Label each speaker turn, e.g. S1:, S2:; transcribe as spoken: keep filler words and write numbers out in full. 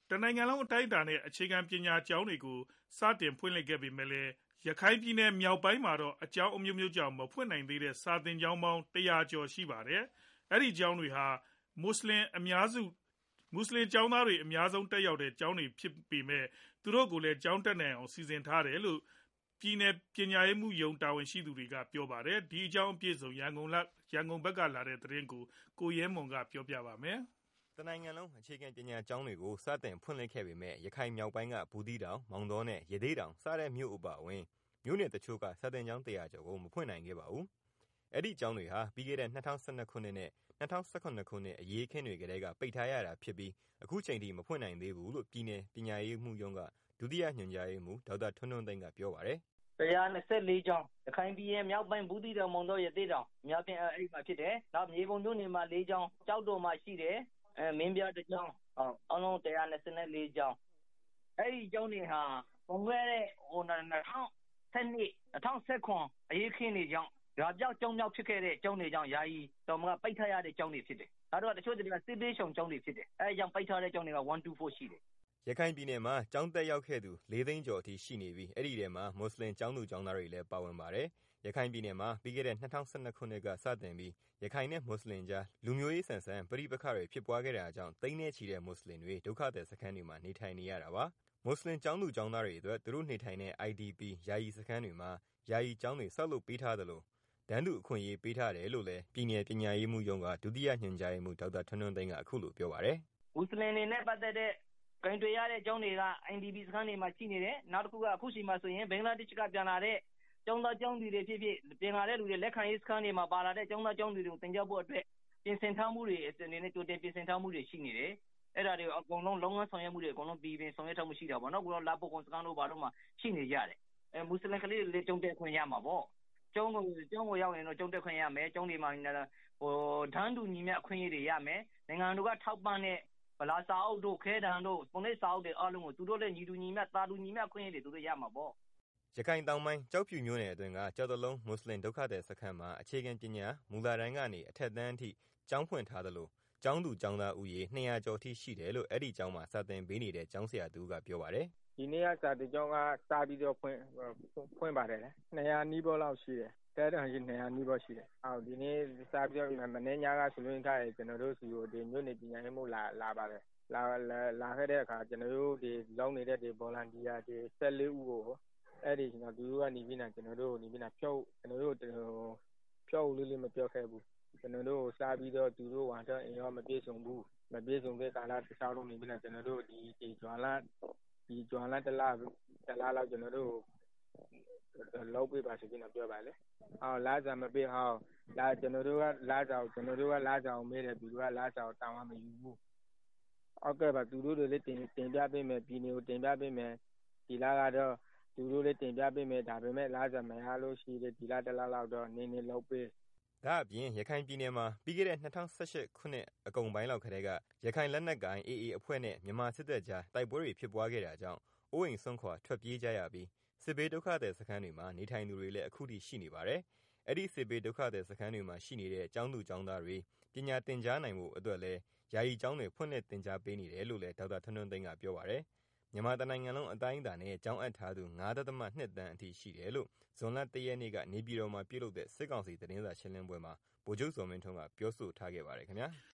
S1: တနိုင်ငံလုံးအတိုင်းအတာနဲ့အခြေခံပညာကျောင်းတွေကိုစတင်ဖွင့်လှစ်ခဲ့ပေမဲ့လည်းရခိုင်ပြည်နယ်မြောက်ပိုင်းမှာတော့အကြောင်းအမျိုးမျိုးကြောင့်မဖွင့်နိုင်သေးတဲ့စာသင်ကျောင်းပေါင်းတရာကျော်ရှိပါတယ်။အဲဒီကျောင်းတွေဟာမွတ်ဆလင်အများစုမွတ်ဆလင်ကျောင်းသားတွေအများဆုံးတက်ရောက်တဲ့ကျောင်းတွေဖြစ်ပေမဲ့သူတို့ကိုလည်းကျောင်းတက်နိုင်အောင်စီစဉ်ထားတယ်လို့ပြည်နယ်ပညာရေးမှုရုံးတာဝန်ရှိသူတွေကပြောပါတယ်။ဒီအကြောင်းအပြည့်စုံရန်ကုန်ရန်ကုန်ဘက်ကလာတဲ့သတင်းကိုကိုရဲမွန်ကပြောပြပါမယ်
S2: ။တနိုင်ငံလုံးအခြေခံပညာကျောင်းတွေကိုစတင်ဖွင့်လှစ်ခဲ့ပေမဲ့ရခိုင်မြောက်ပိုင်းကဘူးသီးတောင်မောင်တောနဲ့ရသေ့တောင်စတဲ့မြို့အပါအဝင်မြို့နယ်တချို့ကစာသင်ကျောင်းတရာကျော်ကိုမဖွင့်နိုင်ခဲ့ပါဘူး။အဲ့ဒီကျောင်းတွေဟာပြီးခဲ့တဲ့၂၀၁၂ခုနှစ်နဲ့၂၀၁၇ခုနှစ်အရေးအခင်းတွေကတည်းကပိတ်ထားရတာဖြစ်ပြီးအခုချိန်ထိမဖွင့်နိုင်သေးဘူးလို့ပြည်နယ်ပညာရေးမှုရုံးကဒုတိယညွှန်ကြားရေးမှူးဒေါက်တာထွန်းထွန်းသိန်းကပြောပါတယ်
S3: ။တရာ၂၄ကျောင်းရခိုင်ပြည်နယ်မြောက်ပိုင်းဘူးသီးတောင်မောင်တောရသေ့တောင်အများဖြင့်အဲ့ဒီမှာဖြစ်တယ်။နောက်မြေပုံမြို့နယ်မှာ၄ကျောင်းကြောက်တော်မှာရှိတယ်။အဲမင်းပြတစ်ကျောင်းအားလုံးတရာ၂၄ကျောင်းအဲ့ဒီကျောင်းတွေဟာပုံခဲ့တဲ့ဟို၂၀၁၂ ၂၀၁၇အရေးခင်းတွေကြောင့်ရွာပြောက်ကျောင်းပြောက်ဖြစ်ခဲ့တဲ့ကျောင်းတွေကြောင့်ယာယီတော်မကပိတ်ထားရတဲ့ကျောင်းတွေဖြစ်တယ်။ဒါတော့တချို့တွေကစစ်ပေးရှောင်ကျောင်းတွေဖြစ်တယ်။အဲကြောင့်ပိတ်ထားတဲ့ကျောင်းတွေကone two fourရှိတယ်
S2: ရခိုင်ပြည်နယ်မှာကျောင်းတက်ရောက်ခဲ့သူ၄သိန်းကျော်အထိရှိနေပြီးအဲ့ဒီထဲမှာမွတ်ဆလင်ကျောင်းသူကျောင်းသားတွေလည်းပါဝင်ပါတယ်။ရခိုင်ပြည်နယ်မှာပြီးခဲ့တဲ့၂၀၁၂ခုနှစ်ကစတင်ပြီးရခိုင်နဲ့မွတ်ဆလင်ကြားလူမျိုးရေးဆန်ဆန်ပဋိပက္ခတွေဖြစ်ပွားခဲ့တာကြောင့်သိန်းနဲ့ချီတဲ့မွတ်ဆလင်တွေဒုက္ခသည်စခန်းတွေမှာနေထိုင်နေရတာပါ။မွတ်ဆလင်ကျောင်းသူကျောင်းသားတွေအတွက်သူတို့နေထိုင်တဲ့ I D P ယာယီစခန်းတွေမှာယာယီကျောင်းတွေဆောက်လုပ်ပေးထားသလိုတန်းတူအခွင့်အရေးပေးထားတယ်လို့လည်းပြည်နယ်ပညာရေးမှုရုံးကဒုတိယညွှန်ကြားရေးမှူးဒေါက်တာထွန်းထွန်းသိန်းကအခုလိုပြောပါတယ်
S3: ။မွတ်ဆလင်တွေနဲ့ပတ်သက်တဲ့ကင်တွေရတဲ့ကျောင်းတွေက I D P စခန်းတွေမှာရှိနေတယ်နောက်တစ်ခုကအခုချိန်မှာဆိုရင်ဘင်္ဂလားဒေ့ရှ်ကပြန်လာတဲ့ကျောင်းသားကျောင်းသူတွေဖြစ်ဖြစ်ပြန်လာတဲ့လူတွေလက်ခံရေးစခန်းတွေမှာပါလာတဲ့ကျောင်းသားကျောင်းသူတွေကိုသင်ကြားဖို့အတွက်ပြင်ဆင်ထားမှုတွေအနေနဲ့ကြိုတင်ပြင်ဆင်ထားမှုတွေရှိနေတယ်အဲ့ဒါတွေအကုန်လုံးလုံးဝဆောင်ရွက်မှုတွေအကုန်လုံးပြည်ပင်ဆောင်ရွက်ထားမှုရှိတာပေါ့နော်ကိုတော့လာဖို့ကွန်စကန်တို့ဘာတို့မှာရှိနေကြတယ်အဲမွတ်ဆလင်ကလေးတွေလည်းကျောင်းတက်ခွင့်ရမှာပေါ့ကျောင်းကိုကျောင်းကိုရောက်ရင်တော့ကျောင်းတက်ခွင့်ရမယ်ကျောင်းတွေမှာဟိုဒန်းတူညီမျှအခွင့်အရေးတွေရမယ်နိုင်ငံတော်ကထောက်ပံ့တဲ့ဗလာစာအုပ်တို့ခဲတံတို့ပုံလေးစာအုပ်တွေအားလုံးကိုသူတို့လည်းညီတူညီမျှတာတူညီမျှအခွင့်အရေးတွေသူတို့ရမှာပေါ့
S2: ရခိုင်တောင်ပိုင်းကြောက်ဖြူမြို့နယ်အတွင်းကကျောက်တလုံးမွတ်ဆလင်ဒုက္ခသည်စခန်းမှာအခြေခံပညာမူလတန်းကနေအထက်တန်းအထိကျောင်းဖွင့်ထားသလိုကျောင်းသူကျောင်းသားဦးရေ၂၀၀ကျော်ထိရှိတယ်လို့အဲ့ဒီကျောင်းမှာစာသင်ပေးနေတဲ့ကျောင်းဆရာတူကပြောပါတယ်
S4: ဒီနေ့ကစာတင်ကျောင်းကစပြီးတော့ဖွင့်ဖွင့်ပါတယ်လေ၂၀၀နီးပါးလောက်ရှိတယ်တဲတန်ကြီး၂၀၀နီးပါးရှိတယ်အော်ဒီနေ့စပြီးတော့မနေ့ညကဆိုလို့ထားတယ်ကျွန်တော်တို့စီကိုဒီမြို့နယ်ပညာရေးမှုလာလာပါတယ်လာလာခဲ့တဲ့အခါကျွန်တော်တို့ဒီလောင်းနေတဲ့ဒီ volunteer ဒီ၁၄ဦးကိုအဲ့ဒီကျွန်တော်တို့ကနေပြီးနာကျွန်တော်တို့နေပြီးနာဖြုတ်ကျွန်တော်တို့ဖြုတ်လေးလေးမပြောခဲ့ဘူးကျွန်တော်တို့စားပြီးတော့သူတို့ဝန်ထမ်းအင်ရောမပြေဆုံးဘူးမပြေဆုံးတဲ့ကာလတစ်ခြားလုံးနေပြီးနာကျွန်တော်တို့ဒီဒီဂျွန်လာဒီဂျွန်လာတလားတလားလောက်ကျွန်တော်တို့လောက်ပြပါဆိုပြီးတော့ပြောပါလေအော်လာကြမပေးဟောင်းလာကျွန်တော်တို့ကလာကြအောင်ကျွန်တော်တို့ကလာကြအောင်မေးတယ်သူတို့ကလာကြအောင်တောင်းမယူဘူးအောက်ကပါသူတို့တွေလည်းတင်တင်ပြပေးမယ်ပြည်နယ်ကိုတင်ပြပေးမယ်ဒီလာကတော့သူတို့လည်းတင်ပြပေးမယ်ဒါပေမဲ့လာကြမရလို့ရှိတယ်ဒီလာတလားလောက်တော့နင်းနေလောက်ပေး
S2: ဒါအပြင်ရခိုင်ပြည်နယ်မှာပြီးခဲ့တဲ့၂၀၁၈ခုနှစ်အကုန်ပိုင်းလောက်ခရဲကရခိုင်လက်နက်ကိုင် A A အဖွဲ့နဲ့မြန်မာစစ်တပ်ကြားတိုက်ပွဲတွေဖြစ်ပွားခဲ့တာကြောင့်အိုးအိမ်ဆွန့်ခွာထွက်ပြေးကြရပြီးစစ်ဘေးဒုက္ခသည်စခန်းတွေမှာနေထိုင်သူတွေလည်းအခုထိရှိနေပါတယ်။အဲ့ဒီစစ်ဘေးဒုက္ခသည်စခန်းတွေမှာရှိနေတဲ့ကျောင်းသူကျောင်းသားတွေပညာသင်ကြားနိုင်ဖို့အတွက်လည်းယာယီကျောင်းတွေဖွင့်လှစ်သင်ကြားပေးနေတယ်လို့လည်းဒေါက်တာထွန်းထွန်းသိန်းကပြောပါတယ်။မြန်မာတနိုင်ငံလုံးအတိုင်းအတာနဲ့ကျောင်းအပ်ထားသူ၅ဒသမ ၂တန်းအထိရှိတယ်လို့ဇွန်လ၁ရက်နေ့ကနေပြည်တော်မှာပြုလုပ်တဲ့စစ်ကောင်စီသတင်းစာရှင်းလင်းပွဲမှာဗိုလ်ချုပ်ဇော်မင်းထွန်းကပြောဆိုထားခဲ့ပါတယ်ခင်ဗျာ။